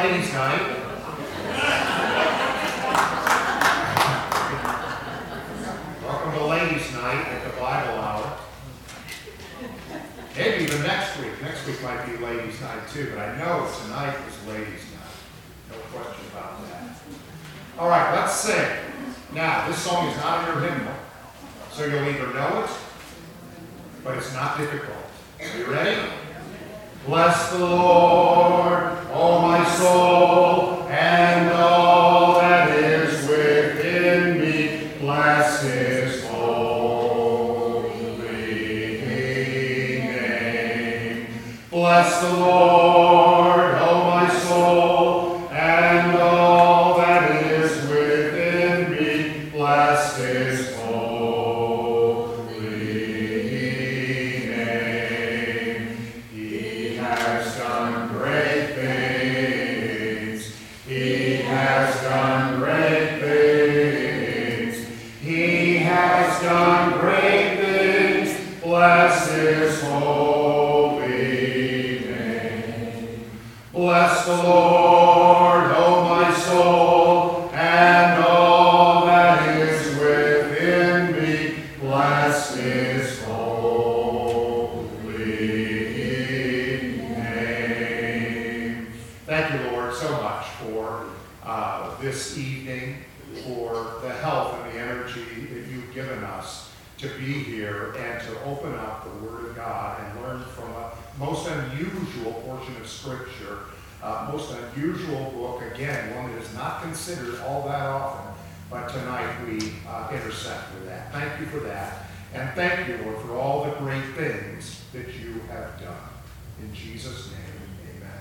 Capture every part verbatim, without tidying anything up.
ladies' night. Welcome to ladies' night at the Bible Hour. Maybe even next week. Next week might be ladies' night too, but I know tonight is ladies' night. No question about that. All right, let's sing. Now, this song is not in your hymnal, so you'll either know it, but it's not difficult. Are you ready? Bless the Lord, O my soul, and all that is within me. Bless his holy name. Bless the Lord, O my soul, and all that is within me. Bless his Bless the Lord, O my soul, and all that is within me. Bless his holy name. Thank you, Lord, so much for uh, this evening, for the health and the energy that you've given us to be here and to open up the Word of God and learn from a most unusual portion of Scripture. Uh, most unusual book, again, one that is not considered all that often, but tonight we uh, intersect with that. Thank you for that. And thank you, Lord, for all the great things that you have done. In Jesus' name, amen.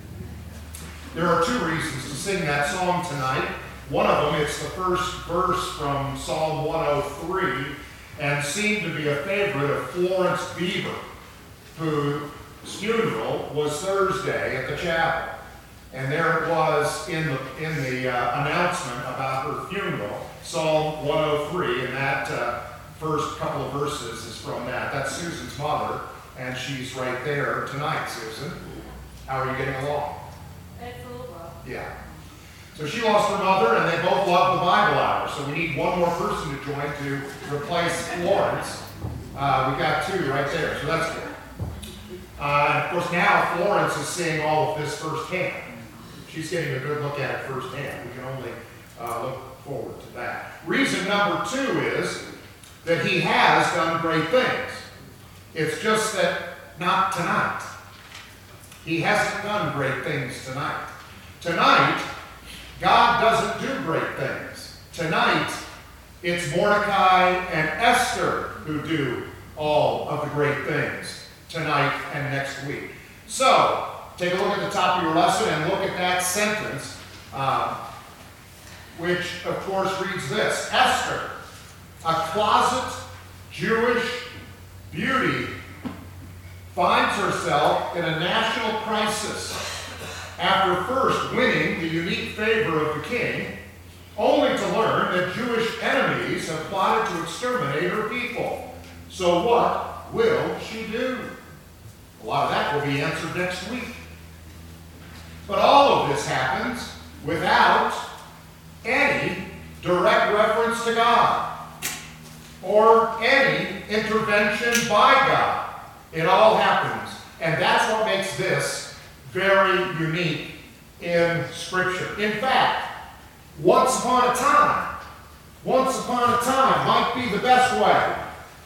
There are two reasons to sing that song tonight. One of them, it's the first verse from Psalm one oh three, and seemed to be a favorite of Florence Beaver, whose funeral was Thursday at the chapel. And there it was in the in the uh, announcement about her funeral, Psalm one oh three, and that uh, first couple of verses is from that. That's Susan's mother, and she's right there tonight, Susan. How are you getting along? Excellent. Well. Yeah. So she lost her mother, and they both love the Bible Hour, so we need one more person to join to replace Florence. Uh, we got two right there, so that's good. Uh, and of course, now Florence is seeing all of this firsthand. She's getting a good look at it firsthand. We can only uh, look forward to that. Reason number two is that he has done great things. It's just that not tonight. He hasn't done great things tonight. Tonight, God doesn't do great things. Tonight, it's Mordecai and Esther who do all of the great things tonight and next week. So, take a look at the top of your lesson and look at that sentence, uh, which, of course, reads this. Esther, a closet Jewish beauty, finds herself in a national crisis after first winning the unique favor of the king, only to learn that Jewish enemies have plotted to exterminate her people. So what will she do? A lot of that will be answered next week. But all of this happens without any direct reference to God or any intervention by God. It all happens. And that's what makes this very unique in Scripture. In fact, once upon a time, once upon a time might be the best way.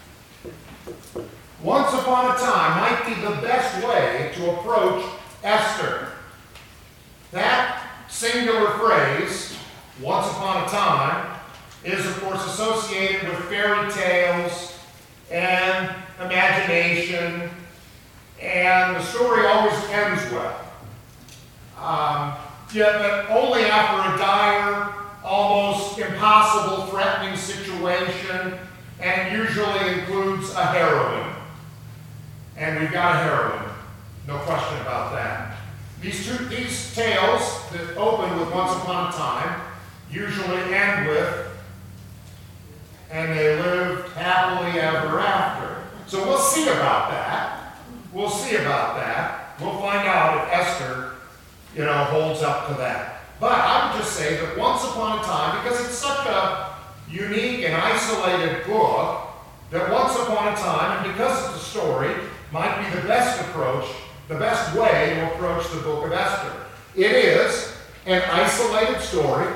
Once upon a time might be the best way to approach Esther. That singular phrase, once upon a time, is of course associated with fairy tales and imagination, and the story always ends well. Um, yet, but only after a dire, almost impossible, threatening situation, and it usually includes a heroine. And we've got a heroine, no question about that. These two, these tales that open with once upon a time usually end with, and they lived happily ever after. So we'll see about that. We'll see about that. We'll find out if Esther you know, holds up to that. But I would just say that once upon a time, because it's such a unique and isolated book, that once upon a time, and because it's a story, might be the best approach, the best way to approach the book of Esther. It is an isolated story.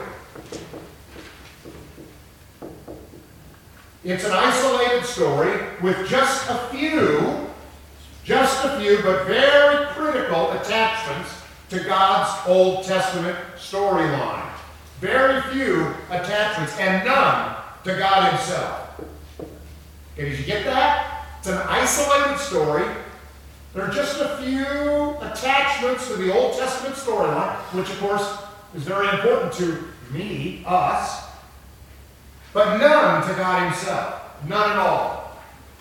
It's an isolated story with just a few, just a few, but very critical attachments to God's Old Testament storyline. Very few attachments, and none to God himself. Okay, did you get that? It's an isolated story. There are just a few attachments to the Old Testament storyline, which of course is very important to me, us, but none to God himself. None at all.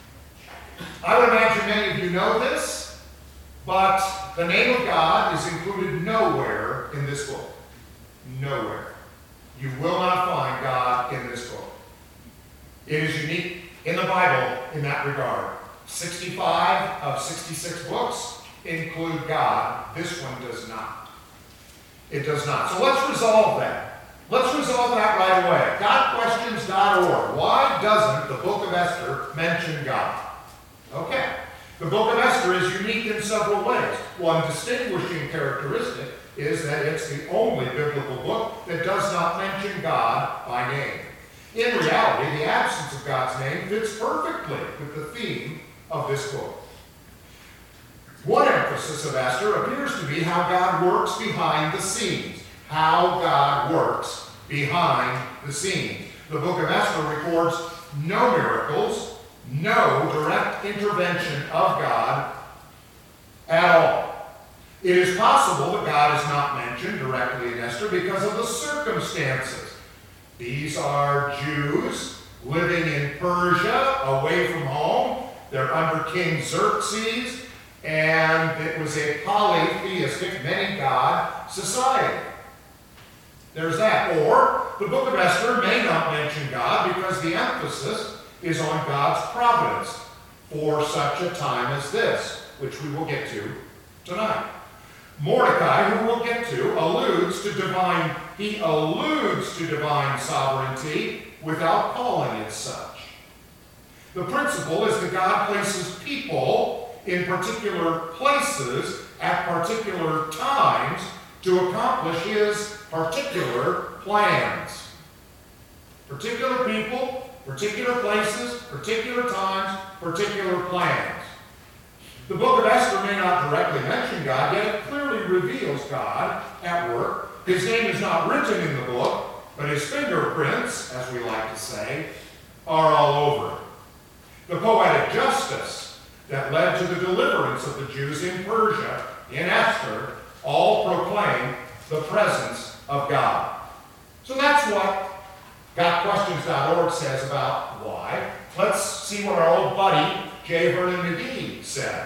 I would imagine many of you know this, but the name of God is included nowhere in this book. Nowhere. You will not find God in this book. It is unique in the Bible in that regard. sixty-five of sixty-six books include God. This one does not. It does not. So let's resolve that. Let's resolve that right away. God questions dot org. Why doesn't the book of Esther mention God? Okay. The book of Esther is unique in several ways. One distinguishing characteristic is that it's the only biblical book that does not mention God by name. In reality, the absence of God's name fits perfectly with the theme of this book. One emphasis of Esther appears to be how God works behind the scenes. How God works behind the scenes. The book of Esther records no miracles, no direct intervention of God at all. It is possible that God is not mentioned directly in Esther because of the circumstances. These are Jews living in Persia, away from home. They're under King Xerxes, and it was a polytheistic, many-god society. There's that. Or the book of Esther may not mention God because the emphasis is on God's providence for such a time as this, which we will get to tonight. Mordecai, who we'll get to, alludes to divine, he alludes to divine sovereignty without calling it such. The principle is that God places people in particular places at particular times to accomplish his particular plans. Particular people, particular places, particular times, particular plans. The book of Esther may not directly mention God, yet it clearly reveals God at work. His name is not written in the book, but his fingerprints, as we like to say, are all over it. The poetic justice that led to the deliverance of the Jews in Persia, in Esther, all proclaim the presence of God. So that's what God Questions dot org says about why. Let's see what our old buddy J. Vernon McGee says.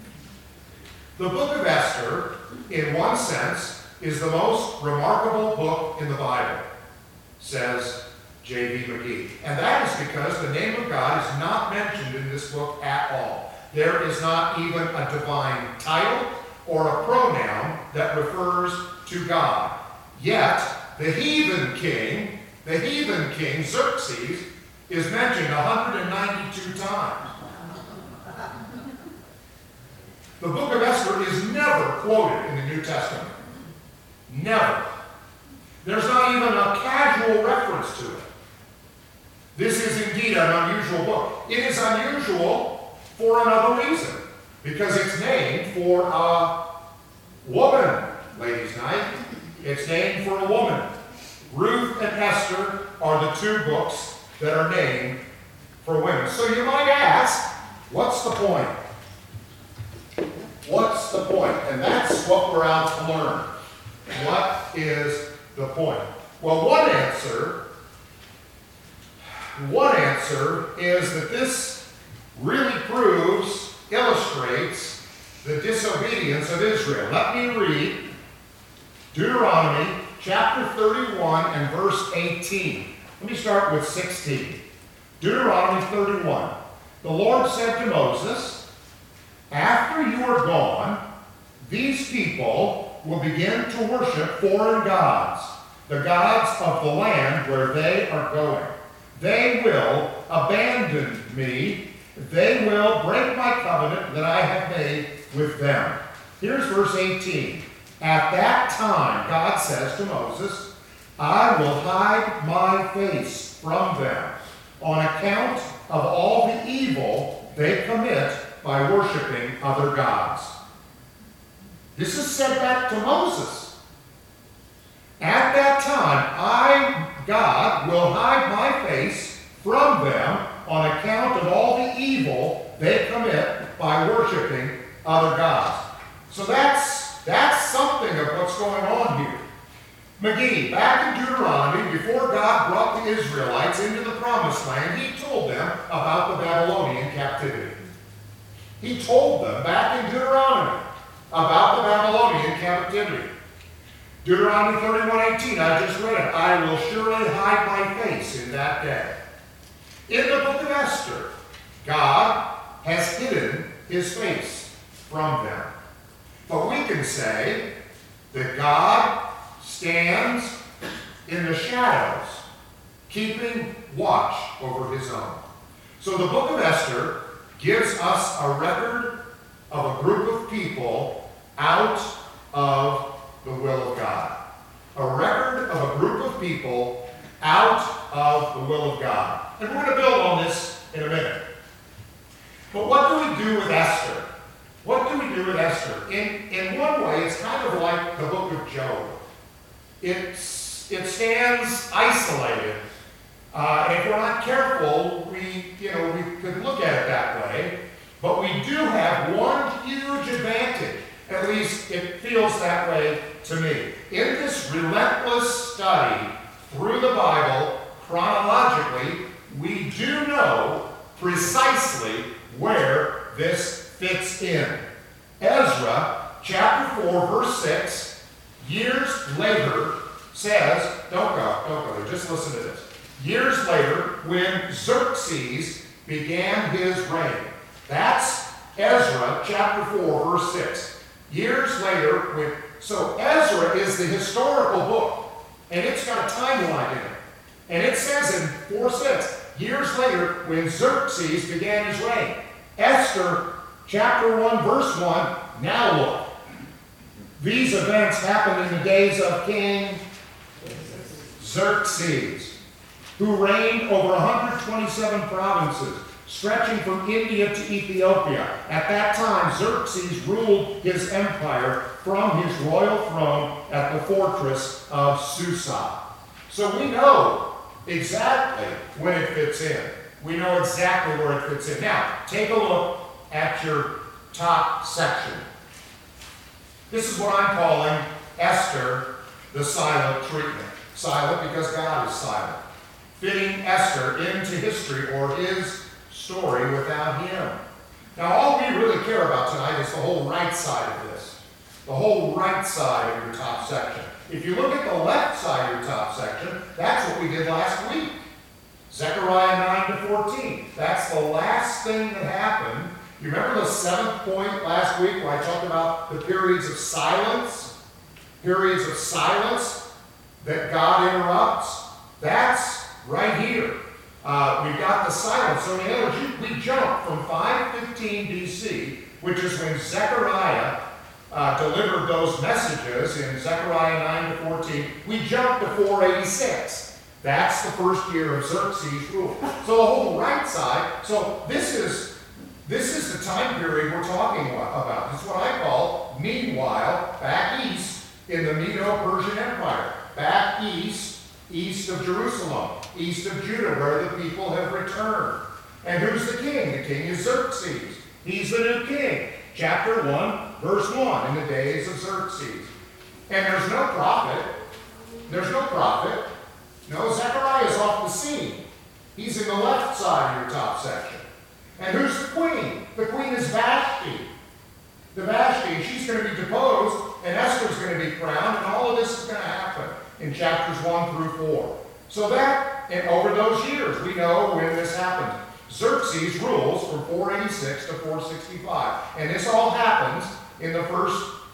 The book of Esther, in one sense, is the most remarkable book in the Bible, says J V McGee. And that is because the name of God is not mentioned in this book at all. There is not even a divine title or a pronoun that refers to God. Yet, the heathen king, the heathen king, Xerxes, is mentioned one hundred ninety-two times. The book of Esther is never quoted in the New Testament. Never. There's not even a casual reference to it. This is indeed an unusual book. It is unusual for another reason, because it's named for a woman, ladies' night. It's named for a woman. Ruth and Esther are the two books that are named for women. So you might ask, what's the point? What's the point? And that's what we're out to learn. What is the point? Well, one answer, one answer is that this really proves, illustrates the disobedience of Israel. Let me read Deuteronomy chapter thirty-one and verse eighteen. Let me start with sixteen. Deuteronomy thirty-one. The Lord said to Moses, after you are gone, these people will begin to worship foreign gods, the gods of the land where they are going. They will abandon me. They will break my covenant that I have made with them. Here's verse eighteen. At that time, God says to Moses, I will hide my face from them on account of all the evil they commit by worshiping other gods. This is said back to Moses. At that time, I, God, will hide my face from them on account of all the evil they commit by worshiping other gods. So that's, that's something of what's going on here. McGee, back in Deuteronomy, before God brought the Israelites into the Promised Land, he told them about the Babylonian captivity. He told them back in Deuteronomy about the Babylonian captivity. Deuteronomy thirty-one eighteen, I just read it. I will surely hide my face in that day. In the book of Esther, God has hidden his face from them. But we can say that God stands in the shadows, keeping watch over his own. So the book of Esther gives us a record of a group of people out of the will of God. A record of a group of people out of the will of God. And we're going to build on this in a minute. But what do we do with Esther? What do we do with Esther? In, in one way, it's kind of like the book of Job. It's, it stands isolated. Uh, and if we're not careful, we, you know, we could look at it that way. But we do have one huge advantage. At least it feels that way to me. In this relentless study through the Bible, chronologically, we do know precisely where this fits in. Ezra chapter four, verse six, years later, says, don't go, don't go there, just listen to this. Years later, when Xerxes began his reign. That's Ezra chapter four, verse six. Years later, when, so Ezra is the historical book, and it's got a timeline in it. And it says in four six, years later, when Xerxes began his reign. Esther chapter one, verse one, now look. These events happened in the days of King Xerxes, who reigned over one hundred twenty-seven provinces, stretching from India to Ethiopia. At that time, Xerxes ruled his empire from his royal throne at the fortress of Susa. So we know exactly when it fits in. We know exactly where it fits in. Now, take a look at your top section. This is what I'm calling Esther, the silent treatment. Silent because God is silent. Fitting Esther into history or his story without him. Now, all we really care about tonight is the whole right side of this. The whole right side of your top section. If you look at the left side of your top section, that's what we did last week. Zechariah nine to fourteen. That's the last thing that happened. You remember the seventh point last week where I talked about the periods of silence? Periods of silence that God interrupts? That's right here. Uh, we've got the silence. So in other words, we jump from five fifteen B C, which is when Zechariah uh, delivered those messages in Zechariah nine to fourteen. We jump to four eighty-six. That's the first year of Xerxes' rule. So the whole right side. So this is this is the time period we're talking about. This is what I call, meanwhile, back east in the Medo-Persian Empire. Back east, east of Jerusalem, east of Judah, where the people have returned. And who's the king? The king is Xerxes. He's the new king. Chapter one, verse one, in the days of Xerxes. And there's no prophet. There's no prophet. No, Zechariah is off the scene. He's in the left side of your top section. And who's the queen? The queen is Vashti. The Vashti, and she's going to be deposed, and Esther's going to be crowned, and all of this is going to happen in chapters one through four. So that, and over those years, we know when this happened. Xerxes rules from four eighty-six to four sixty-five. And this all happens in the first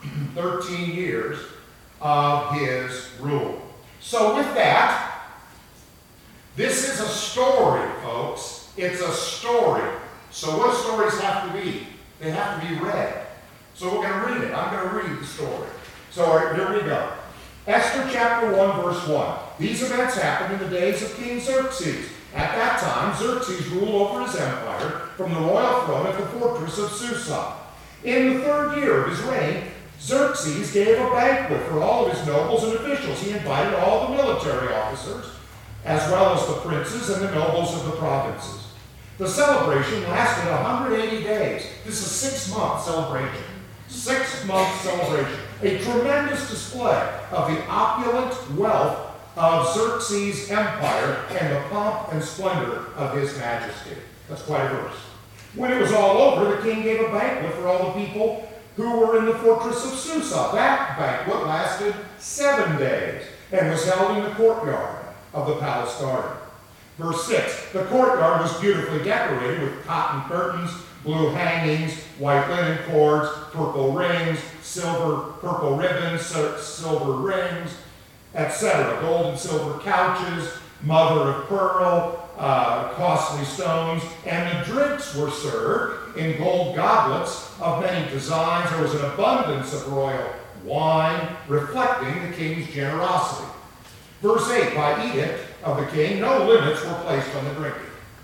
thirteen years of his rule. So with that, this is a story, folks. It's a story. So what do stories have to be? They have to be read. So we're going to read it. I'm going to read the story. So all right, here we go. Esther chapter one, verse one. These events happened in the days of King Xerxes. At that time, Xerxes ruled over his empire from the royal throne at the fortress of Susa. In the third year of his reign, Xerxes gave a banquet for all of his nobles and officials. He invited all the military officers, as well as the princes and the nobles of the provinces. The celebration lasted one hundred eighty days. This is a six-month celebration. Six-month celebration. A tremendous display of the opulent wealth of Xerxes' empire and the pomp and splendor of his majesty. That's quite a verse. When it was all over, the king gave a banquet for all the people who were in the fortress of Susa. That banquet lasted seven days and was held in the courtyard of the palace garden. Verse six, the courtyard was beautifully decorated with cotton curtains, blue hangings, white linen cords, purple rings, silver, purple ribbons, silver rings, et cetera. Gold and silver couches, mother of pearl, uh, costly stones, and the drinks were served in gold goblets of many designs. There was an abundance of royal wine, reflecting the king's generosity. Verse eight, by edict of the king, no limits were placed on the drinking.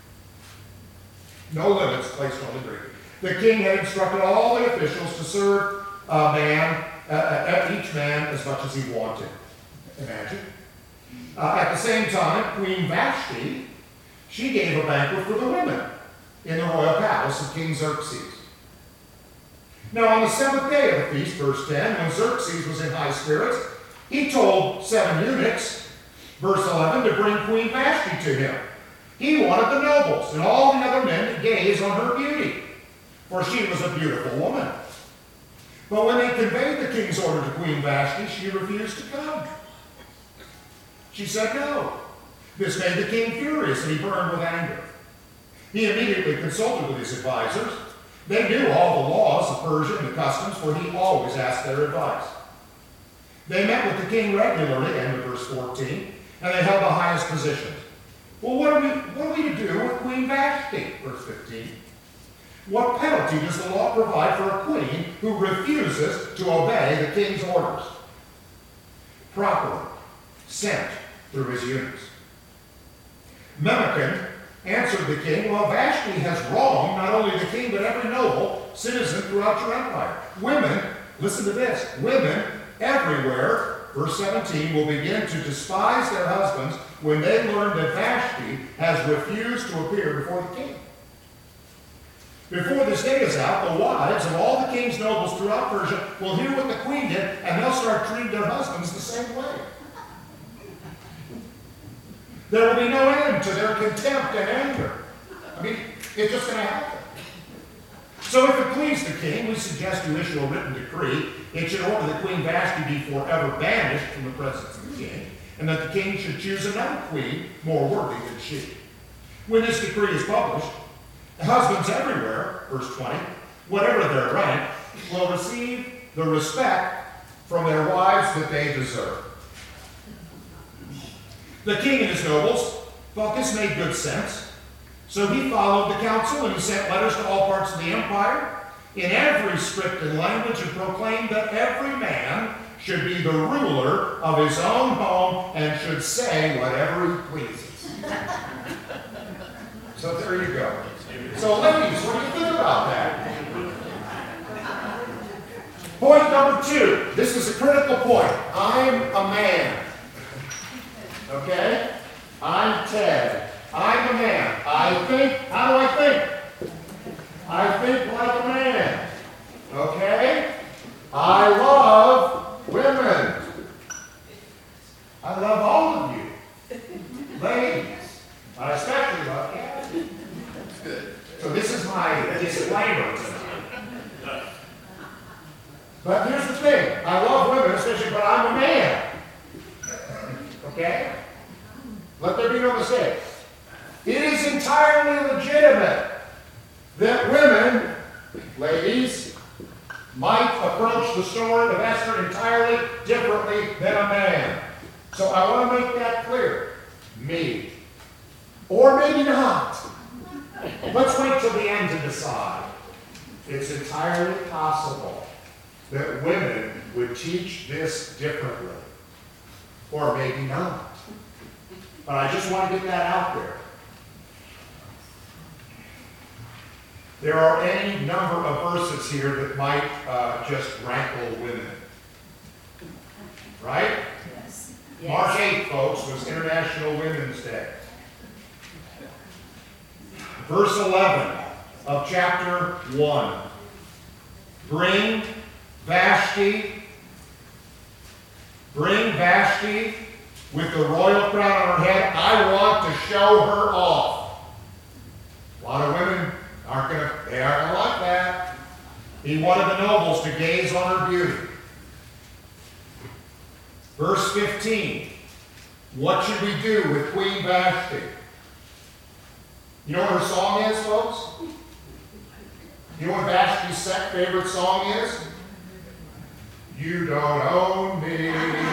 No limits placed on the drinking. The king had instructed all the officials to serve a man, uh, each man as much as he wanted. Imagine. Uh, at the same time, Queen Vashti, she gave a banquet for the women in the royal palace of King Xerxes. Now on the seventh day of the feast, verse ten, when Xerxes was in high spirits, he told seven eunuchs, verse eleven, to bring Queen Vashti to him. He wanted the nobles and all the other men to gaze on her beauty, for she was a beautiful woman. But when they conveyed the king's order to Queen Vashti, she refused to come. She said no. This made the king furious, and he burned with anger. He immediately consulted with his advisors. They knew all the laws of Persia and the customs, for he always asked their advice. They met with the king regularly, end of verse fourteen, and they held the highest positions. Well, what are we, what are we to do with Queen Vashti? Verse fifteen. What penalty does the law provide for a queen who refuses to obey the king's orders? Properly sent through his eunuchs. Memucan answered the king, well, Vashti has wronged not only the king, but every noble citizen throughout your empire. Women, listen to this, women everywhere, verse seventeen, will begin to despise their husbands when they learn that Vashti has refused to appear before the king. Before this day is out, the wives of all the king's nobles throughout Persia will hear what the queen did, and they'll start treating their husbands the same way. There will be no end to their contempt and anger. I mean, it's just going to happen. So if it please the king, we suggest you issue a written decree. It should order that Queen Vashti be forever banished from the presence of the king, and that the king should choose another queen more worthy than she. When this decree is published, husbands everywhere, verse twenty, whatever their rank, will receive the respect from their wives that they deserve. The king and his nobles thought this made good sense, so he followed the counsel and he sent letters to all parts of the empire in every script and language and proclaimed that every man should be the ruler of his own home and should say whatever he pleases. So there you go. So ladies, what do you think about that? Point number two. This is a critical point. I'm a man. Okay? I'm Ted. I'm a man. I think, how do I think? I think like a man. Okay? I love women. I love all of you. Ladies. I especially love you. Good. So this is my disclaimer tonight. But here's the thing. I love women, especially, but I'm a man. Okay? Let there be no mistake. It is entirely legitimate that women, ladies, might approach the story of Esther entirely differently than a man. So I want to make that clear. Me. Or maybe not. Let's wait till the end to decide. It's entirely possible that women would teach this differently. Or maybe not. But I just want to get that out there. There are any number of verses here that might uh, just rankle women. Right? Yes. March eighth, folks, was International Women's Day. Verse eleven of chapter one. Bring Vashti, bring Vashti with the royal crown on her head. I want to show her off. A lot of women aren't going to, they aren't going to like that. He wanted the nobles to gaze on her beauty. Verse fifteen. What should we do with Queen Vashti? You know what her song is, folks? You know what Vashti's favorite song is? You don't own me.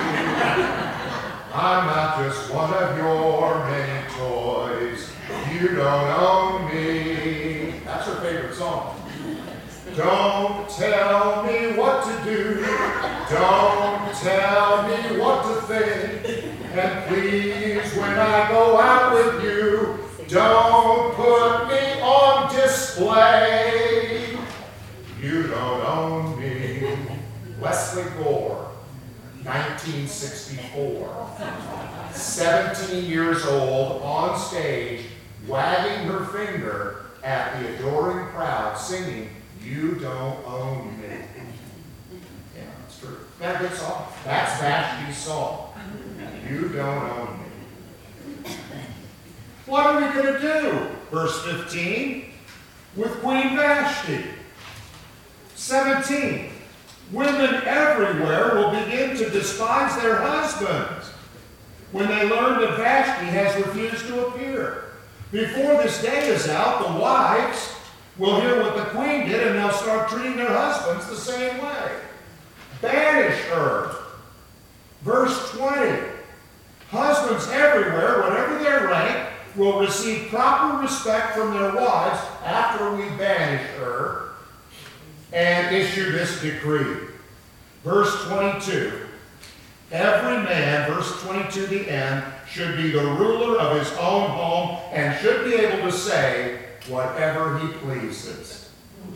I'm not just one of your many toys. You don't own me. That's her favorite song. Don't tell me what to do. Don't tell me what to think. And please, when I go out with you, don't put me on display. You don't own me. Leslie Gore, nineteen sixty-four. seventeen years old, on stage, wagging her finger at the adoring crowd, singing, You Don't Own Me. Yeah, that's true. That good song. That's Vashti's song. You don't own me. What are we going to do? Verse fifteen, with Queen Vashti. seventeen, women everywhere will begin to despise their husbands when they learn that Vashti has refused to appear. Before this day is out, the wives will hear what the queen did and they'll start treating their husbands the same way. Banish her. Verse twenty, husbands everywhere, whatever their rank, will receive proper respect from their wives after we banish her and issue this decree. Verse twenty-two, every man, verse twenty-two, the end, should be the ruler of his own home and should be able to say whatever he pleases.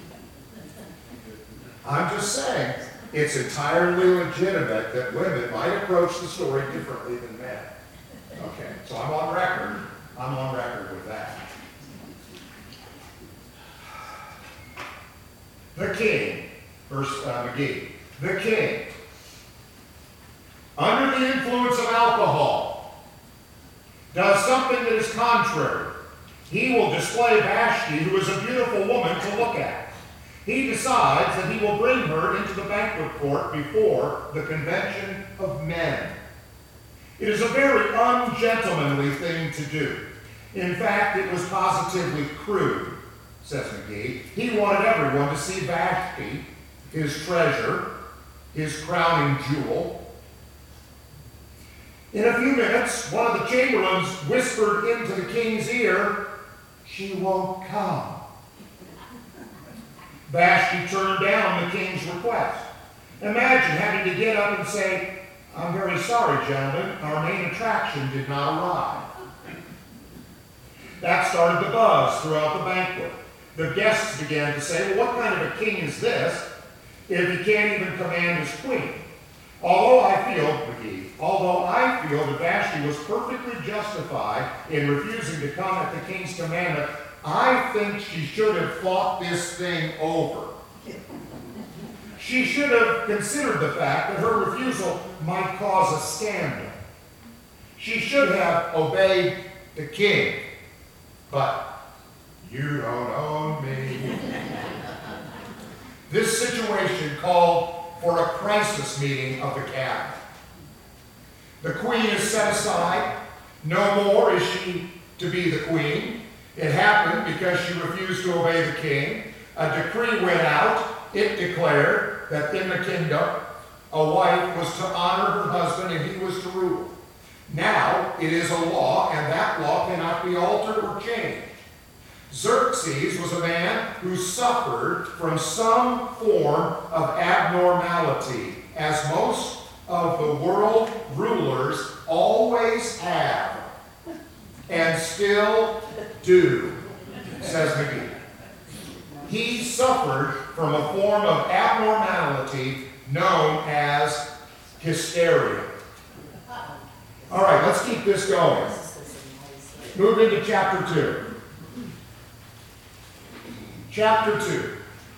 I'm just saying, it's entirely legitimate that women might approach the story differently than men. Okay, so I'm on record. I'm on record with that. The king, verse uh, McGee, the king, under the influence of alcohol, does something that is contrary. He will display Vashti, who is a beautiful woman to look at. He decides that he will bring her into the banquet court before the convention of men. It is a very ungentlemanly thing to do. In fact, it was positively crude, says McGee. He wanted everyone to see Vashti, his treasure, his crowning jewel. In a few minutes, one of the chamberlains whispered into the king's ear, "She won't come." Vashti turned down the king's request. Imagine having to get up and say, "I'm very sorry, gentlemen, our main attraction did not arrive." That started the buzz throughout the banquet. The guests began to say, "Well, what kind of a king is this if he can't even command his queen?" Although I feel, McGee, although I feel that Vashti was perfectly justified in refusing to come at the king's commandment, I think she should have thought this thing over. She should have considered the fact that her refusal might cause a scandal. She should have obeyed the king. But you don't own me. This situation called for a crisis meeting of the cabinet. The queen is set aside. No more is she to be the queen. It happened because she refused to obey the king. A decree went out. It declared that in the kingdom, a wife was to honor her husband and he was to rule. Now it is a law, and that law cannot be altered or changed. Xerxes was a man who suffered from some form of abnormality, as most of the world rulers always have, and still do, says McGee. He suffered from a form of abnormality known as hysteria. All right, let's keep this going. Move into chapter two. Chapter two.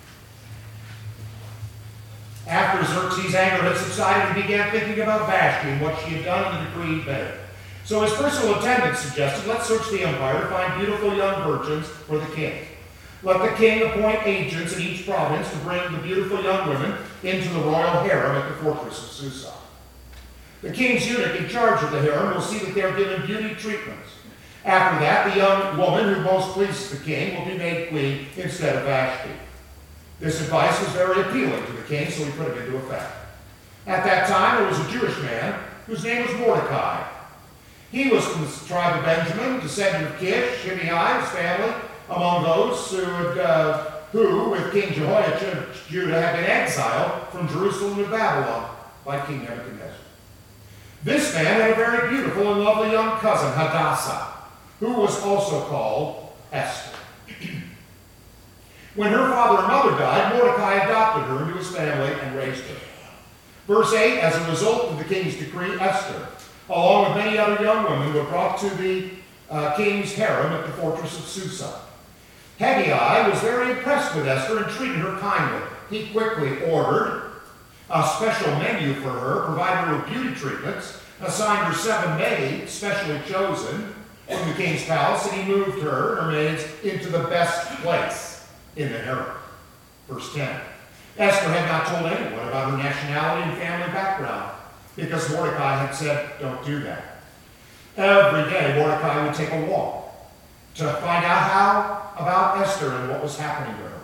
After Xerxes' anger had subsided, he began thinking about Vashti and what she had done in the decree he made. So his personal attendant suggested, let's search the empire to find beautiful young virgins for the king. Let the king appoint agents in each province to bring the beautiful young women into the royal harem at the fortress of Susa. The king's eunuch in charge of the harem will see that they are given beauty treatments. After that, the young woman who most pleases the king will be made queen instead of Vashti. This advice was very appealing to the king, so he put it into effect. At that time, there was a Jewish man whose name was Mordecai. He was from the tribe of Benjamin, descendant of Kish, Shimei, his family, among those who, had, uh, who with King Jehoiachin of Judah, had been exiled from Jerusalem to Babylon by King Nebuchadnezzar. This man had a very beautiful and lovely young cousin, Hadassah, who was also called Esther. When her father and mother died, Mordecai adopted her into his family and raised her. Verse eight, as a result of the king's decree, Esther, along with many other young women, were brought to the uh, king's harem at the fortress of Susa. Hegai was very impressed with Esther and treated her kindly. He quickly ordered a special menu for her, provided her with beauty treatments, assigned her seven maids, specially chosen from the king's palace, and he moved her and her maids into the best place in the harem. Verse ten. Esther had not told anyone about her nationality and family background, because Mordecai had said, don't do that. Every day, Mordecai would take a walk to find out how about Esther and what was happening to her.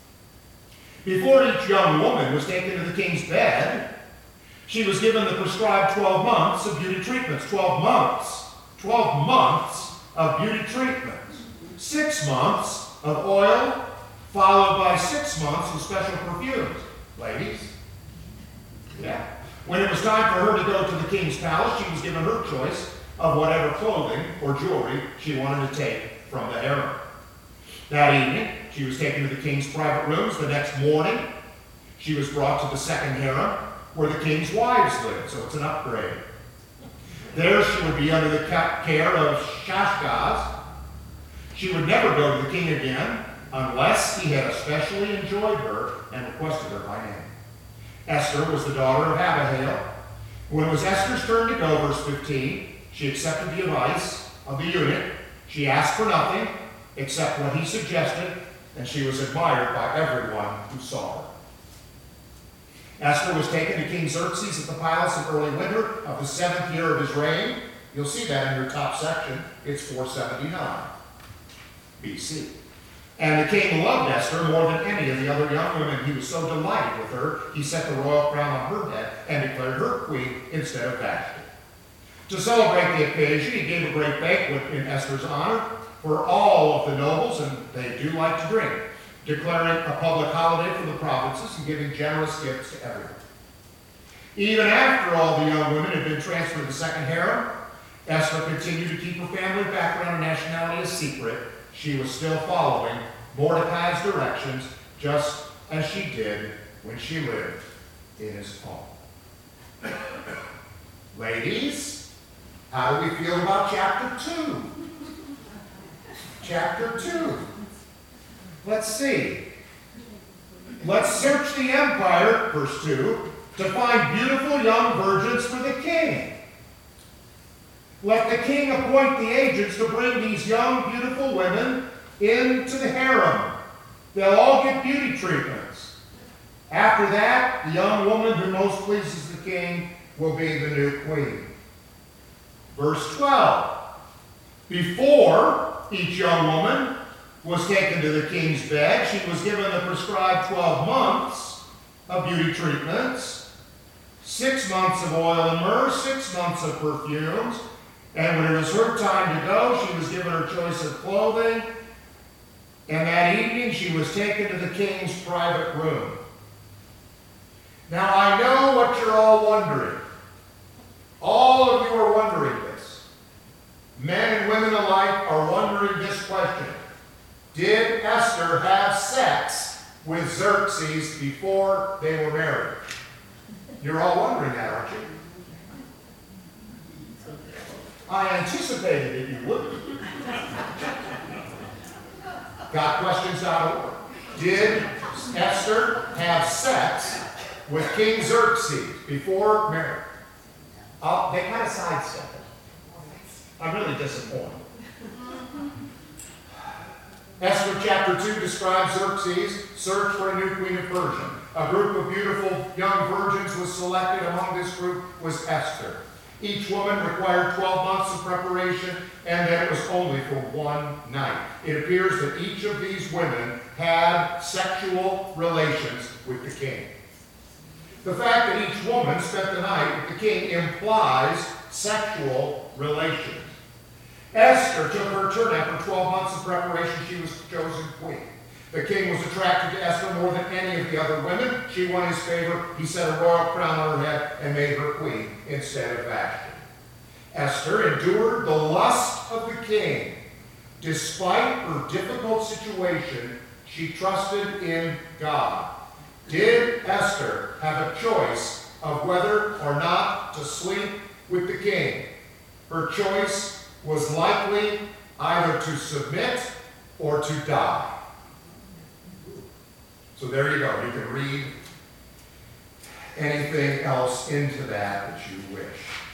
Before each young woman was taken to the king's bed, she was given the prescribed twelve months of beauty treatments. twelve months. twelve months of beauty treatments. Six months of oil, followed by six months of special perfumes. Ladies? Yeah. When it was time for her to go to the king's palace, she was given her choice of whatever clothing or jewelry she wanted to take from the harem. That evening, she was taken to the king's private rooms. The next morning, she was brought to the second harem, where the king's wives lived, so it's an upgrade. There she would be under the care of Shashgaz. She would never go to the king again unless he had especially enjoyed her and requested her by name. Esther was the daughter of Abihail. When it was Esther's turn to go, verse fifteen, she accepted the advice of the eunuch. She asked for nothing except what he suggested, and she was admired by everyone who saw her. Esther was taken to King Xerxes at the palace in early winter of the seventh year of his reign. You'll see that in your top section. It's four seventy-nine B C. And the king loved Esther more than any of the other young women. He was so delighted with her, he set the royal crown on her head and declared her queen instead of Vashti. To celebrate the occasion, he gave a great banquet in Esther's honor for all of the nobles, and they do like to drink, declaring a public holiday for the provinces and giving generous gifts to everyone. Even after all the young women had been transferred to the second harem, Esther continued to keep her family background and nationality a secret. She was still following Mordecai's directions, just as she did when she lived in his home. Ladies, how do we feel about chapter two? Chapter two. Let's see. Let's search the empire, verse two, to find beautiful young virgins for the king. Let the king appoint the agents to bring these young, beautiful women into the harem. They'll all get beauty treatments. After that, the young woman who most pleases the king will be the new queen. Verse twelve. Before each young woman was taken to the king's bed, she was given the prescribed twelve months of beauty treatments, six months of oil and myrrh, six months of perfumes. And when it was her time to go, she was given her choice of clothing. And that evening, she was taken to the king's private room. Now, I know what you're all wondering. All of you are wondering this. Men and women alike are wondering this question. Did Esther have sex with Xerxes before they were married? You're all wondering that, aren't you? I anticipated that you would. Got questions out of order. Did Esther have sex with King Xerxes before marriage? Uh, they kind of sidestep it. I'm really disappointed. Esther chapter two describes Xerxes' search for a new queen of Persia. A group of beautiful young virgins was selected. Among this group was Esther. Each woman required twelve months of preparation, and then it was only for one night. It appears that each of these women had sexual relations with the king. The fact that each woman spent the night with the king implies sexual relations. Esther took her turn after twelve months of preparation. She was chosen queen. The king was attracted to Esther more than any of the other women. She won his favor. He set a royal crown on her head and made her queen instead of Vashti. Esther endured the lust of the king. Despite her difficult situation, she trusted in God. Did Esther have a choice of whether or not to sleep with the king? Her choice was likely either to submit or to die. So there you go. You can read anything else into that that you wish.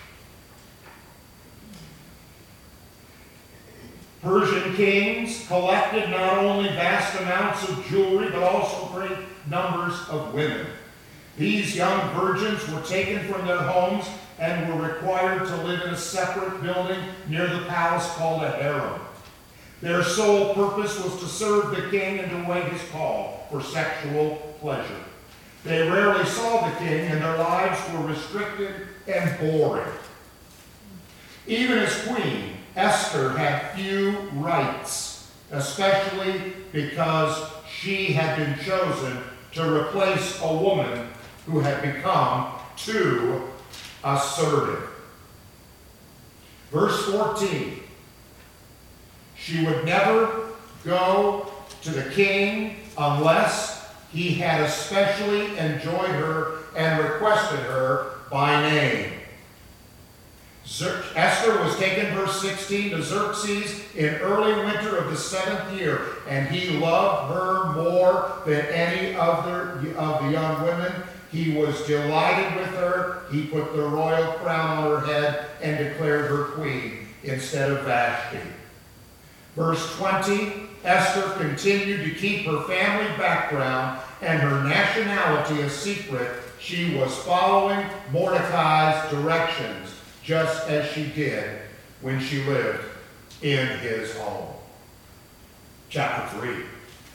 Persian kings collected not only vast amounts of jewelry, but also great numbers of women. These young virgins were taken from their homes and were required to live in a separate building near the palace called a harem. Their sole purpose was to serve the king and to wait his call for sexual pleasure. They rarely saw the king, and their lives were restricted and boring. Even as queen, Esther had few rights, especially because she had been chosen to replace a woman who had become too assertive. Verse fourteen. She would never go to the king unless he had especially enjoyed her and requested her by name. Zer- Esther was taken, verse sixteen, to Xerxes in early winter of the seventh year, and he loved her more than any other of the young women. He was delighted with her. He put the royal crown on her head and declared her queen instead of Vashti. Verse twenty, Esther continued to keep her family background and her nationality a secret. She was following Mordecai's directions, just as she did when she lived in his home. Chapter three.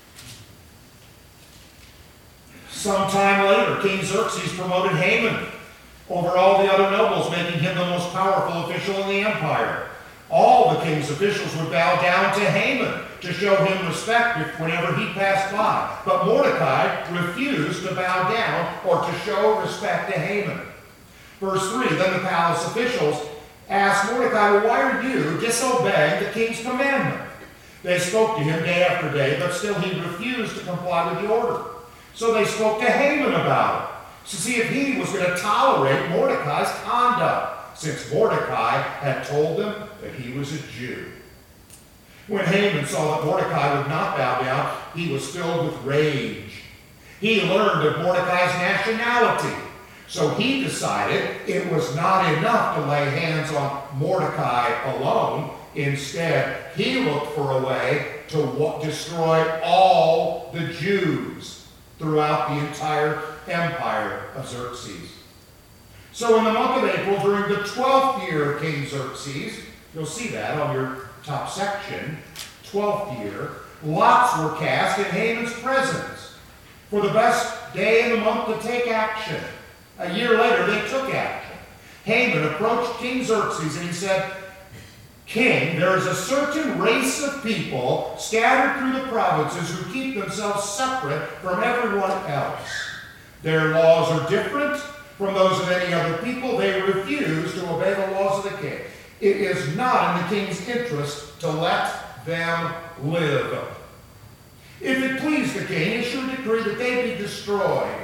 Sometime later, King Xerxes promoted Haman over all the other nobles, making him the most powerful official in the empire. All the king's officials would bow down to Haman to show him respect whenever he passed by. But Mordecai refused to bow down or to show respect to Haman. Verse three, then the palace officials asked Mordecai, well, why are you disobeying the king's commandment? They spoke to him day after day, but still he refused to comply with the order. So they spoke to Haman about it, to see if he was going to tolerate Mordecai's conduct, since Mordecai had told them that he was a Jew. When Haman saw that Mordecai would not bow down, he was filled with rage. He learned of Mordecai's nationality, so he decided it was not enough to lay hands on Mordecai alone. Instead, he looked for a way to destroy all the Jews throughout the entire empire of Xerxes. So in the month of April, during the twelfth year of King Xerxes, you'll see that on your top section, twelfth year, lots were cast in Haman's presence for the best day in the month to take action. A year later, they took action. Haman approached King Xerxes and he said, King, there is a certain race of people scattered through the provinces who keep themselves separate from everyone else. Their laws are different from those of any other people. They refuse to obey the laws of the king. It is not in the king's interest to let them live. If it please the king, issue a decree that they be destroyed.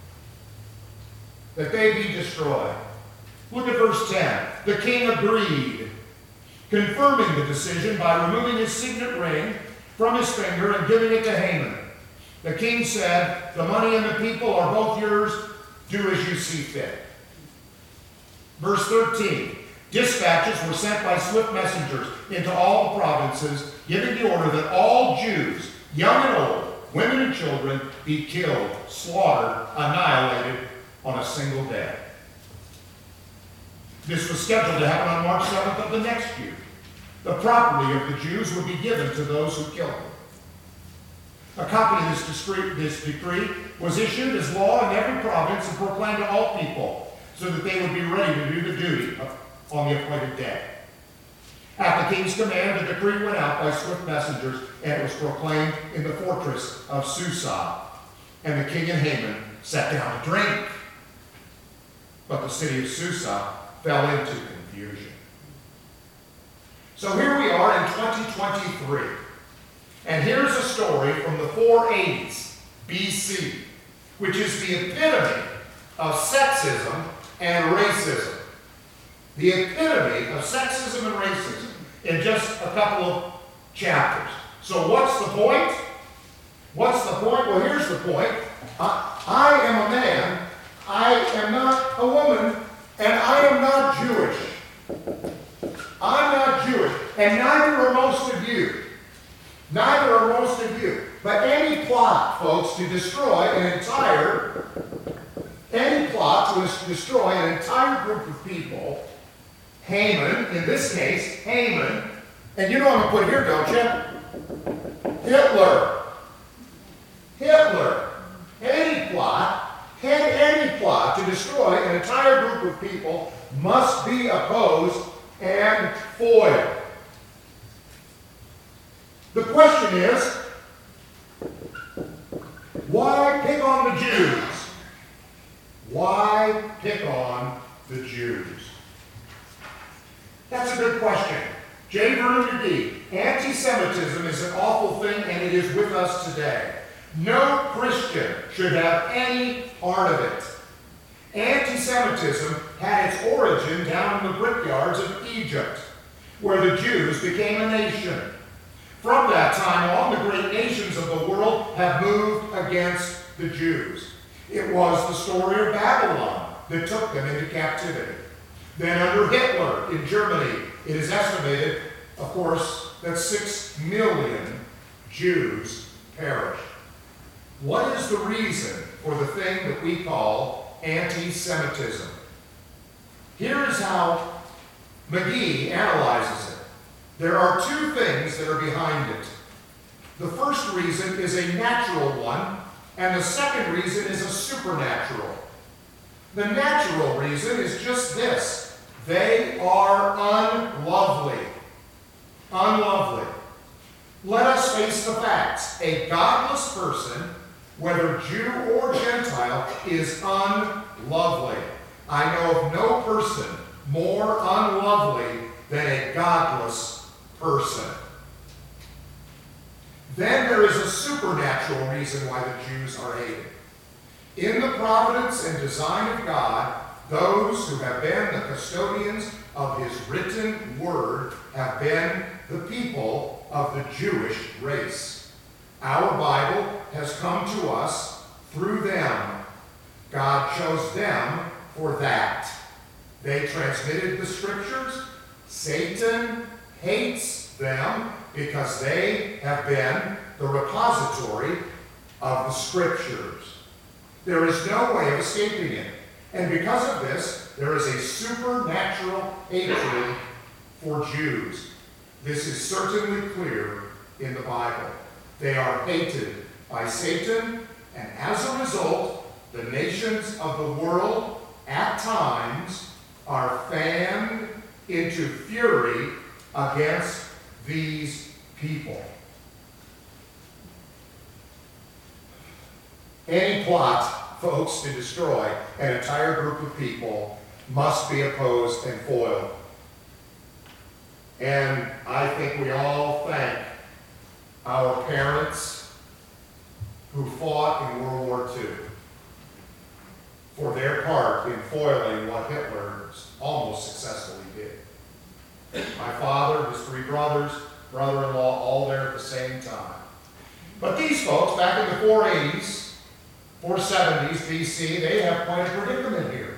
That they be destroyed. Look at verse ten. The king agreed, confirming the decision by removing his signet ring from his finger and giving it to Haman. The king said, the money and the people are both yours. Do as you see fit. Verse thirteen. Dispatches were sent by swift messengers into all the provinces, giving the order that all Jews, young and old, women and children, be killed, slaughtered, annihilated on a single day. This was scheduled to happen on March seventh of the next year. The property of the Jews would be given to those who killed them. A copy of this decree, this decree was issued as law in every province and proclaimed to all people so that they would be ready to do the duty on the appointed day. At the king's command, the decree went out by swift messengers, and it was proclaimed in the fortress of Susa. And the king and Haman sat down to drink. But the city of Susa fell into confusion. So here we are in twenty twenty-three. And here's a story from the four eighties B C, which is the epitome of sexism and racism. The epitome of sexism and racism in just a couple of chapters. So what's the point? What's the point? Well, here's the point. I, I am a man. I am not a woman. And I am not Jewish. I'm not Jewish. And neither are most of you. Neither are most of you. But any plot, folks, to destroy an entire, any plot to destroy an entire group of people, Haman, in this case, Haman, and you know what I'm going to put here, don't you? Hitler. Hitler. Any plot, any plot to destroy an entire group of people must be opposed and foiled. The question is, why pick on the Jews? Why pick on the Jews? That's a good question. J. Vernon McGee, anti-Semitism is an awful thing, and it is with us today. No Christian should have any part of it. Anti-Semitism had its origin down in the brickyards of Egypt, where the Jews became a nation. From that time on, the great nations of the world have moved against the Jews. It was the story of Babylon that took them into captivity. Then under Hitler in Germany, it is estimated, of course, that six million Jews perished. What is the reason for the thing that we call anti-Semitism? Here is how McGee analyzes it. There are two things that are behind it. The first reason is a natural one, and the second reason is a supernatural. The natural reason is just this. They are unlovely. Unlovely. Let us face the facts. A godless person, whether Jew or Gentile, is unlovely. I know of no person more unlovely than a godless person. Then there is a supernatural reason why the Jews are hated. In the providence and design of God, those who have been the custodians of his written word have been the people of the Jewish race. Our Bible has come to us through them. God chose them for that. They transmitted the scriptures. Satan hates them because they have been the repository of the scriptures. There is no way of escaping it. And because of this, there is a supernatural hatred for Jews. This is certainly clear in the Bible. They are hated by Satan And as a result, the nations of the world at times are fanned into fury against these people. Any plot, folks, to destroy an entire group of people must be opposed and foiled. And I think we all thank our parents who fought in World War Two for their part in foiling what Hitler almost successfully did. My father, his three brothers, brother-in-law, all there at the same time. But these folks, back in the four eighties, four seventies B C, they have quite a predicament here.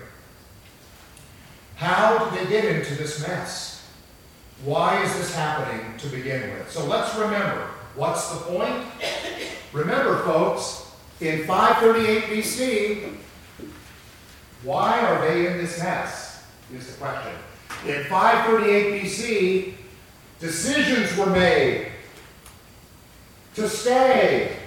How did they get into this mess? Why is this happening to begin with? So let's remember, what's the point? Remember, folks, in five thirty-eight B C, why are they in this mess, is the question. In five thirty-eight B C, decisions were made to stay,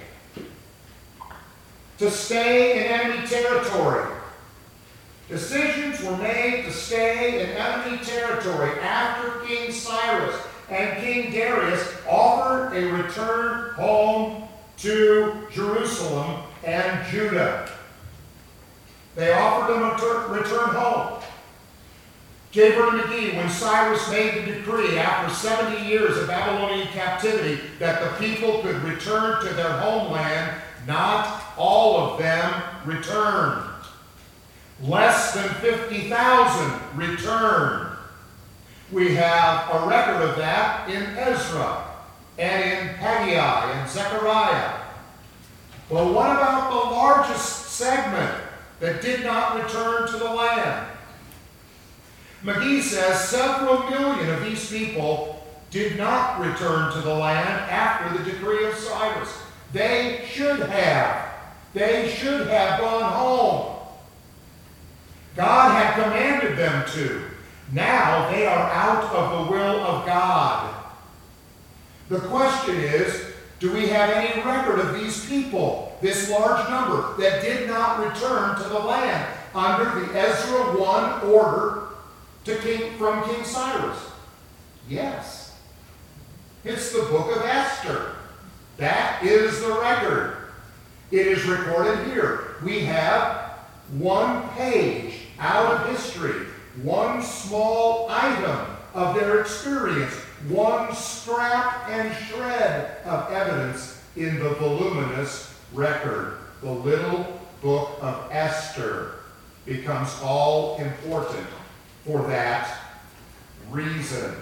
to stay in enemy territory. Decisions were made to stay in enemy territory after King Cyrus and King Darius offered a return home to Jerusalem and Judah. They offered them a return home. J. Vernon McGee, when Cyrus made the decree after seventy years of Babylonian captivity that the people could return to their homeland, not all of them returned. Less than fifty thousand returned. We have a record of that in Ezra and in Haggai and Zechariah. Well, what about the largest segment that did not return to the land? McGee says several million of these people did not return to the land after the decree of Cyrus. They should have. They should have gone home. God had commanded them to. Now they are out of the will of God. The question is, do we have any record of these people, this large number, that did not return to the land under the Ezra one order to King, from King Cyrus? Yes. It's the book of Esther. That is the record. It is recorded here. We have one page out of history, one small item of their experience, one scrap and shred of evidence in the voluminous record. The little book of Esther becomes all important for that reason.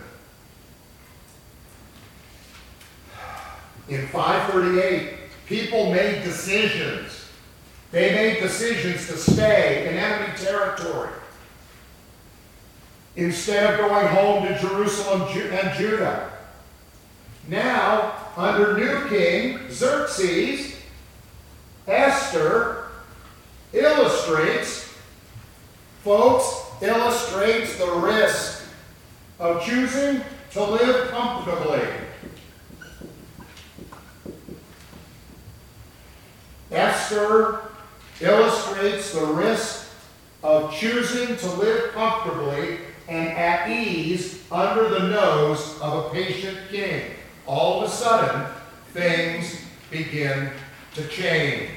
In five thirty-eight, people made decisions. They made decisions to stay in enemy territory instead of going home to Jerusalem and Judah. Now, under new king Xerxes, Esther illustrates, folks, illustrates the risk of choosing to live comfortably. Esther illustrates the risk of choosing to live comfortably and at ease under the nose of a patient king. All of a sudden, things begin to change.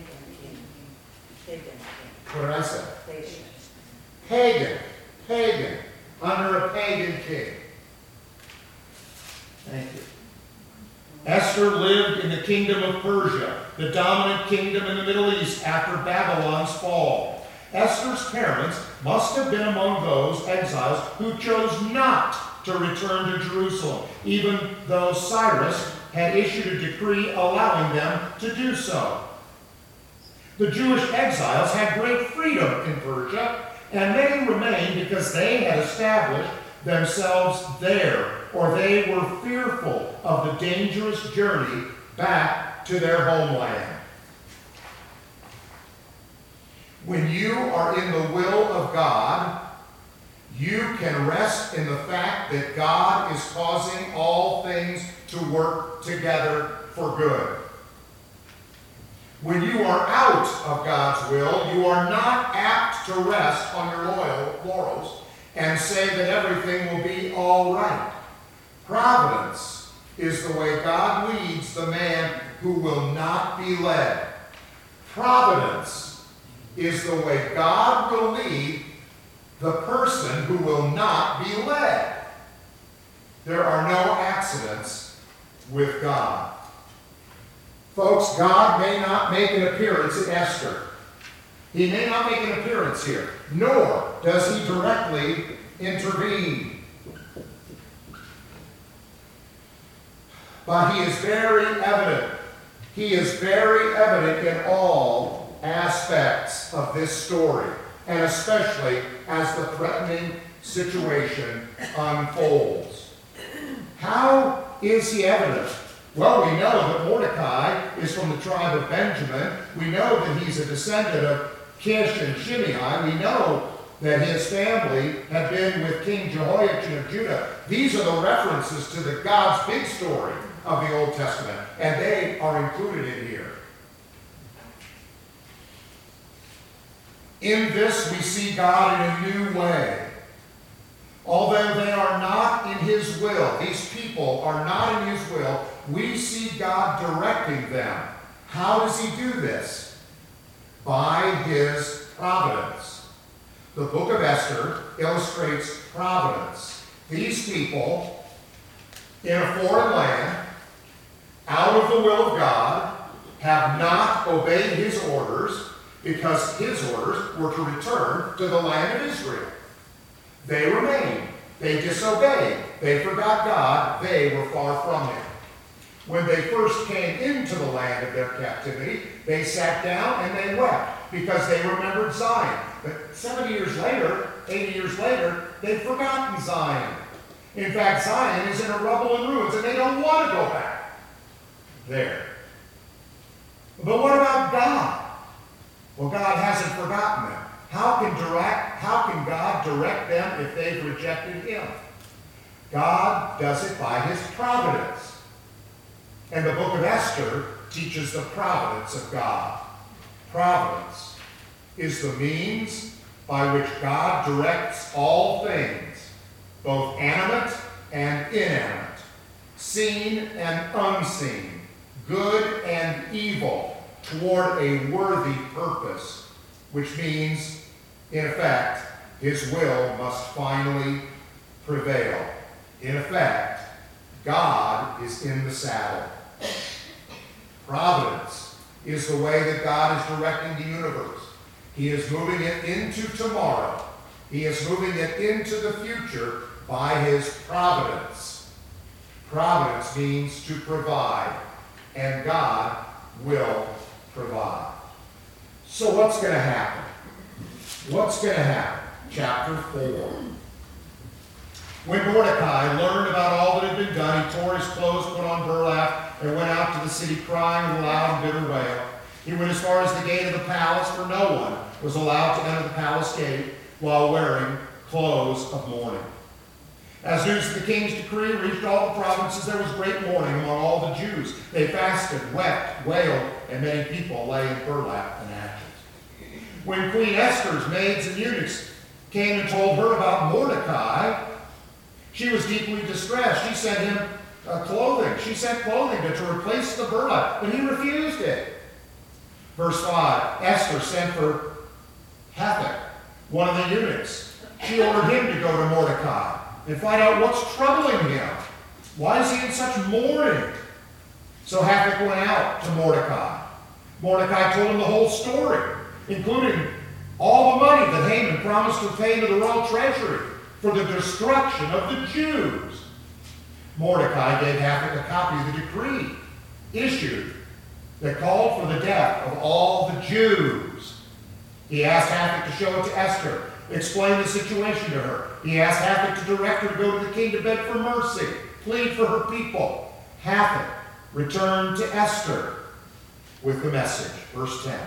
What did I say? Pagan. Pagan. Under a pagan king. Thank you. Esther lived in the kingdom of Persia, the dominant kingdom in the Middle East after Babylon's fall. Esther's parents must have been among those exiles who chose not to return to Jerusalem, even though Cyrus had issued a decree allowing them to do so. The Jewish exiles had great freedom in Persia, and many remained because they had established themselves there, or they were fearful of the dangerous journey back to their homeland. When you are in the will of God, you can rest in the fact that God is causing all things to work together for good. When you are out of God's will, you are not apt to rest on your loyal laurels and say that everything will be all right. Providence is the way God leads the man who will not be led. Providence is the way God will lead the person who will not be led. There are no accidents with God. Folks, God may not make an appearance in Esther. He may not make an appearance here, nor does he directly intervene. But he is very evident. He is very evident in all aspects of this story, and especially as the threatening situation unfolds. How is he evident? Well, we know that Mordecai is from the tribe of Benjamin. We know that he's a descendant of Kish and Shimei. We know that his family had been with King Jehoiachin of Judah. These are the references to the God's big story of the Old Testament, and they are included in here. In this, we see God in a new way. Although they are not in his will, these people are not in his will, we see God directing them. How does he do this? By his providence. The book of Esther illustrates providence. These people, in a foreign land, out of the will of God, have not obeyed his orders because his orders were to return to the land of Israel. They remained. They disobeyed. They forgot God. They were far from him. When they first came into the land of their captivity, they sat down and they wept because they remembered Zion. But seventy years later, eighty years later, they've forgotten Zion. In fact, Zion is in a rubble and ruins, and they don't want to go back there. But what about God? Well, God hasn't forgotten them. How can direct, how can God direct them if they've rejected him? God does it by his providence. And the book of Esther teaches the providence of God. Providence is the means by which God directs all things, both animate and inanimate, seen and unseen, good and evil, toward a worthy purpose, which means, in effect, his will must finally prevail. In effect, God is in the saddle. Providence is the way that God is directing the universe. He is moving it into tomorrow. He is moving it into the future by his providence. Providence means to provide, and God will provide. So what's going to happen? What's going to happen? Chapter four. When Mordecai learned about all that had been done, he tore his clothes, put on burlap, and went out to the city crying with a loud and bitter wail. He went as far as the gate of the palace, for no one was allowed to enter the palace gate while wearing clothes of mourning. As news of the king's decree reached all the provinces, there was great mourning among all the Jews. They fasted, wept, wailed, and many people lay in burlap and ashes. When Queen Esther's maids and eunuchs came and told her about Mordecai, she was deeply distressed. She sent him uh, clothing. She sent clothing to, to replace the burlap, but he refused it. Verse five, Esther sent for Hathach, one of the eunuchs. She ordered him to go to Mordecai and find out what's troubling him. Why is he in such mourning? So Hathach went out to Mordecai. Mordecai told him the whole story, including all the money that Haman promised to pay to the royal treasury for the destruction of the Jews. Mordecai gave Hathach a copy of the decree issued that called for the death of all the Jews. He asked Hathach to show it to Esther, explain the situation to her. He asked Hathach to direct her to go to the king to beg for mercy, plead for her people. Hathach returned to Esther with the message. Verse ten.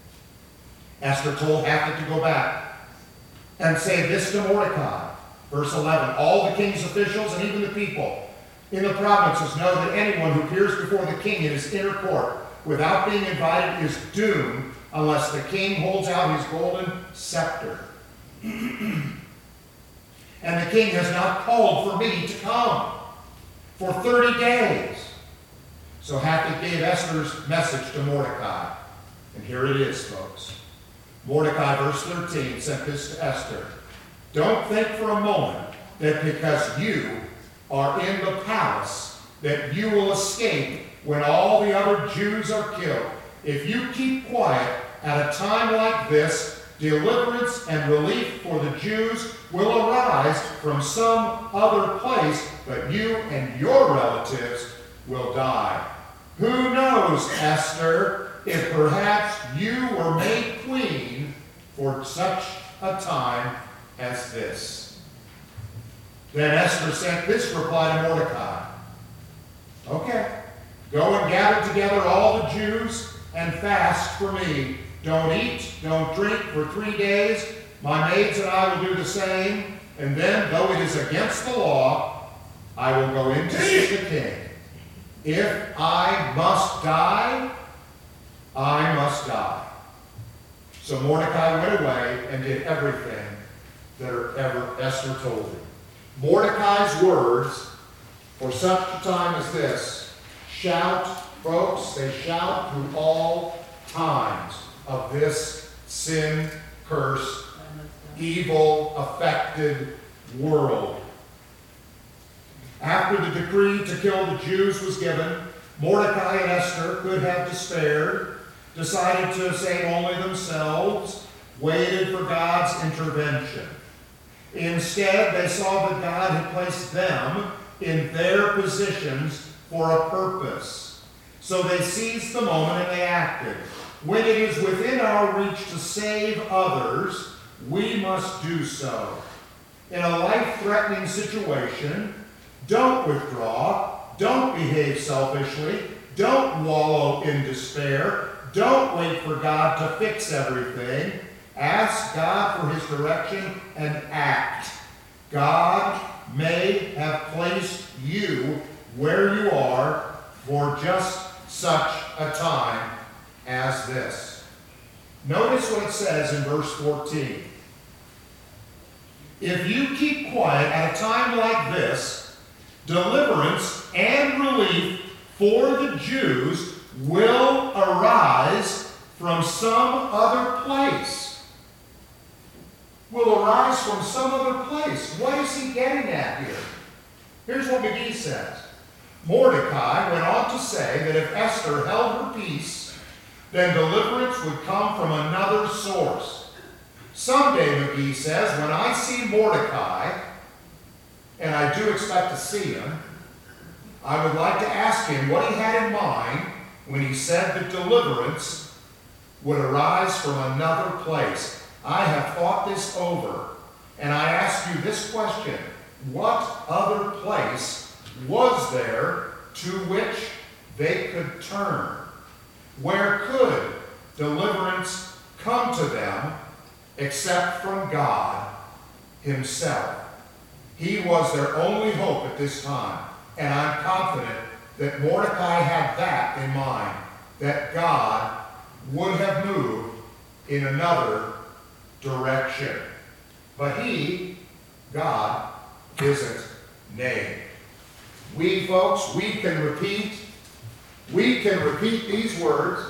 Esther told Hathach to go back and say this to Mordecai. Verse eleven. All the king's officials and even the people in the provinces know that anyone who appears before the king in his inner court without being invited is doomed unless the king holds out his golden scepter. And the king has not called for me to come for thirty days. So Hathach gave Esther's message to Mordecai. And here it is, folks. Mordecai, verse thirteen, sent this to Esther. Don't think for a moment that because you are in the palace that you will escape when all the other Jews are killed. If you keep quiet at a time like this, deliverance and relief for the Jews will arise from some other place, but you and your relatives will die. Who knows, Esther, if perhaps you were made queen for such a time as this. Then Esther sent this reply to Mordecai. Okay, go and gather together all the Jews and fast for me. Don't eat, don't drink for three days. My maids and I will do the same. And then, though it is against the law, I will go in to see the king. If I must die, I must die. So Mordecai went away and did everything that ever Esther told him. Mordecai's words for such a time as this shout, folks, they shout through all times of this sin-cursed, evil-affected world. After the decree to kill the Jews was given, Mordecai and Esther could have despaired, decided to save only themselves, waited for God's intervention. Instead, they saw that God had placed them in their positions for a purpose. So they seized the moment and they acted. When it is within our reach to save others, we must do so. In a life-threatening situation, don't withdraw, don't behave selfishly, don't wallow in despair, don't wait for God to fix everything. Ask God for his direction and act. God may have placed you where you are for just such a time as this. Notice what it says in verse fourteen. If you keep quiet at a time like this, deliverance and relief for the Jews will arise from some other place. Will arise from some other place. What is he getting at here? Here's what McGee says. Mordecai went on to say that if Esther held her peace, then deliverance would come from another source. Someday, McGee says, when I see Mordecai, and I do expect to see him, I would like to ask him what he had in mind when he said that deliverance would arise from another place. I have thought this over, and I ask you this question. What other place was there to which they could turn? Where could deliverance come to them except from God himself? He was their only hope at this time, and I'm confident that Mordecai had that in mind, that God would have moved in another direction. But he, God, isn't named. We, folks, we can repeat, we can repeat these words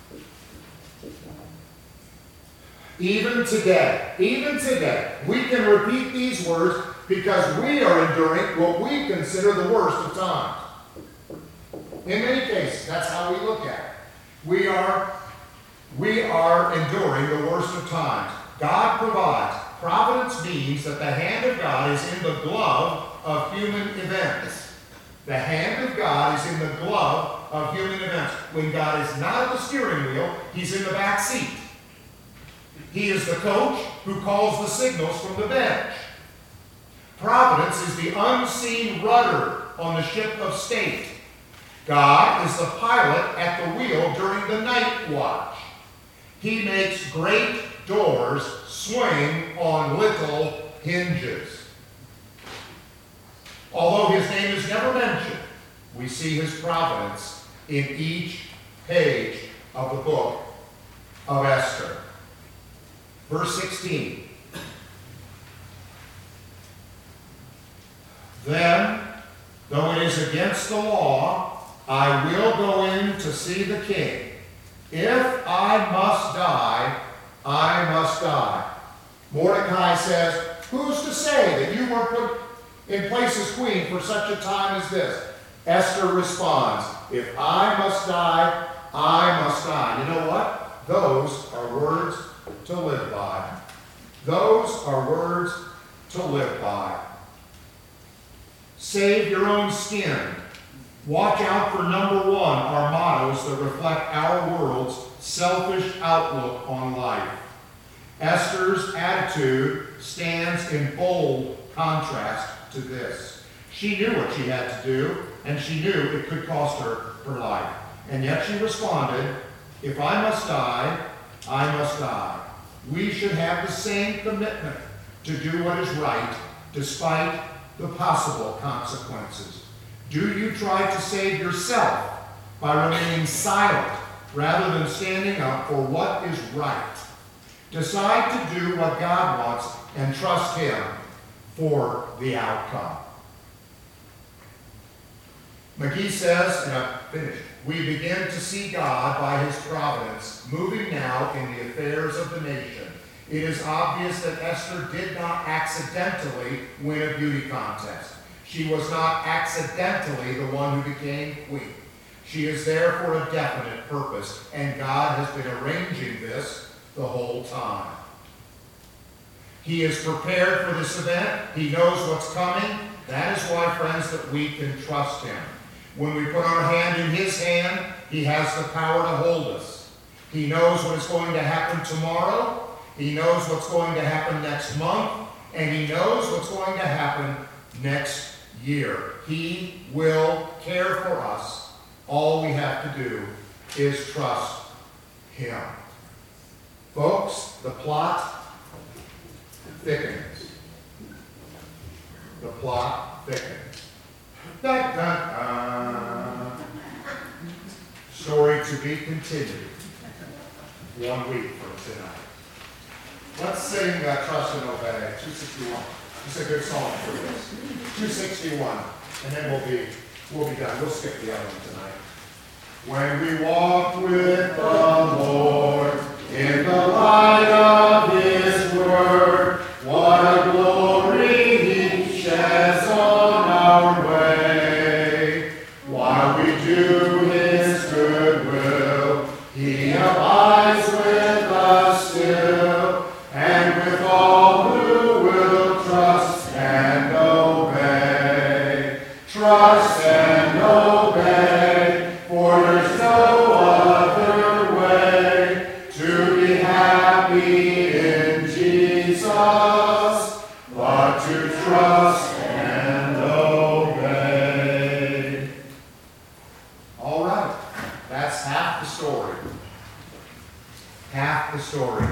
even today. Even today, we can repeat these words because we are enduring what we consider the worst of times. In many cases, that's how we look at it. We are, we are enduring the worst of times. God provides. Providence means that the hand of God is in the glove of human events. The hand of God is in the glove of human events. When God is not at the steering wheel, he's in the back seat. He is the coach who calls the signals from the bench. Providence is the unseen rudder on the ship of state. God is the pilot at the wheel during the night watch. He makes great doors swing on little hinges. Although his name is never mentioned, we see his providence in each page of the book of Esther. Verse sixteen. Then, though it is against the law, I will go in to see the king. If I must die, I must die. Mordecai says, who's to say that you were put in place as queen for such a time as this? Esther responds, if I must die, I must die. You know what? Those are words to live by. Those are words to live by. Save your own skin. Watch out for number one, our mottos that reflect our world's selfish outlook on life. Esther's attitude stands in bold contrast to this. She knew what she had to do, and she knew it could cost her her life. And yet she responded, if I must die, I must die. We should have the same commitment to do what is right, despite the possible consequences. Do you try to save yourself by remaining silent rather than standing up for what is right? Decide to do what God wants and trust Him for the outcome. McGee says, and I've finished, we begin to see God by His providence moving now in the affairs of the nation. It is obvious that Esther did not accidentally win a beauty contest. She was not accidentally the one who became queen. She is there for a definite purpose, and God has been arranging this the whole time. He is prepared for this event. He knows what's coming. That is why, friends, that we can trust Him. When we put our hand in His hand, He has the power to hold us. He knows what is going to happen tomorrow. He knows what's going to happen next month. And He knows what's going to happen next year. He will care for us. All we have to do is trust Him. Folks, the plot thickens. The plot thickens. Dun, dun, dun. Story to be continued. One week from tonight. Let's sing uh, Trust and Obey, two sixty-one. It's a good song for this. two sixty-one. And then we'll be, we'll be done. We'll skip the other one tonight. When we walk with the Lord in the light of His word, what a glory He sheds on our way. While we do His good will, He abides with us still, and with all who will trust and obey. Trust and obey, for there's no other way to be happy in Jesus, but to trust and obey. All right, that's half the story. Half the story.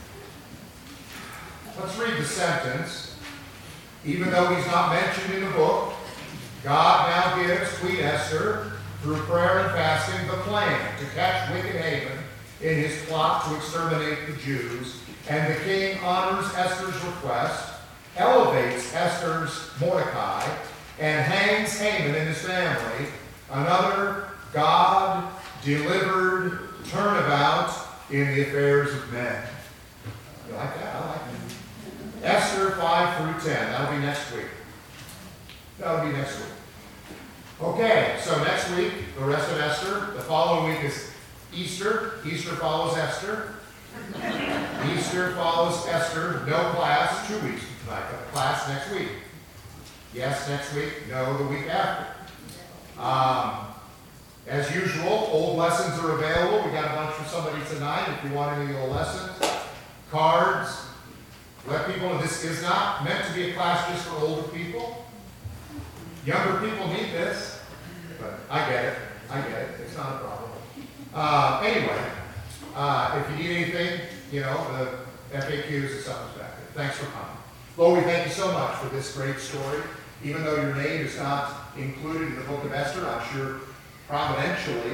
Let's read the sentence. Even though he's not mentioned in the book, God now gives Queen Esther, through prayer and fasting, the plan to catch wicked Haman in his plot to exterminate the Jews. And the king honors Esther's request, elevates Esther's Mordecai, and hangs Haman and his family. Another God-delivered turnabout in the affairs of men. You like that? I like it. Esther five through ten. That'll be next week. That'll be next week. Okay, so next week, the rest of Esther. The following week is Easter. Easter follows Esther. Easter follows Esther. No class. Two weeks from tonight. Class next week. Yes, next week. No, the week after. Um, as usual, old lessons are available. We got a bunch for somebody tonight if you want any old lessons. Cards. Let people know this is not meant to be a class just for older people. Younger people need this, but I get it. I get it. It's not a problem. Uh, anyway, uh, if you need anything, you know, the F A Qs and stuff is back there. Thanks for coming. Lord, we thank you so much for this great story. Even though your name is not included in the book of Esther, I'm sure providentially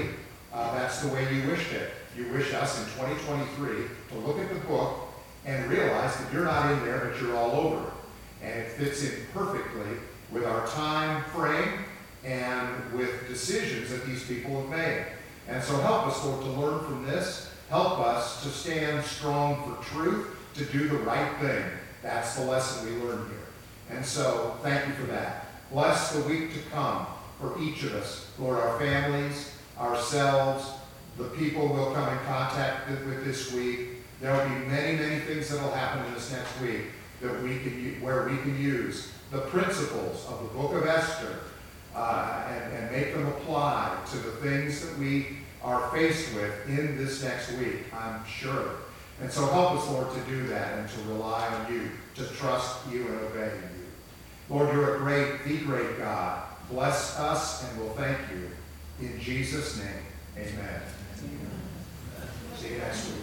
uh, that's the way you wished it. You wish us in twenty twenty-three to look at the book and realize that you're not in there, but you're all over it. And it fits in perfectly with our time frame and with decisions that these people have made. And so help us, Lord, to learn from this. Help us to stand strong for truth, to do the right thing. That's the lesson we learn here. And so thank you for that. Bless the week to come for each of us. Lord, our families, ourselves, the people we'll come in contact with this week. There will be many, many things that will happen in this next week that we can, where we can use the principles of the book of Esther uh, and, and make them apply to the things that we are faced with in this next week, I'm sure. And so help us, Lord, to do that and to rely on you, to trust you and obey you. Lord, you're a great, the great God. Bless us and we'll thank you. In Jesus' name, amen. See you next week.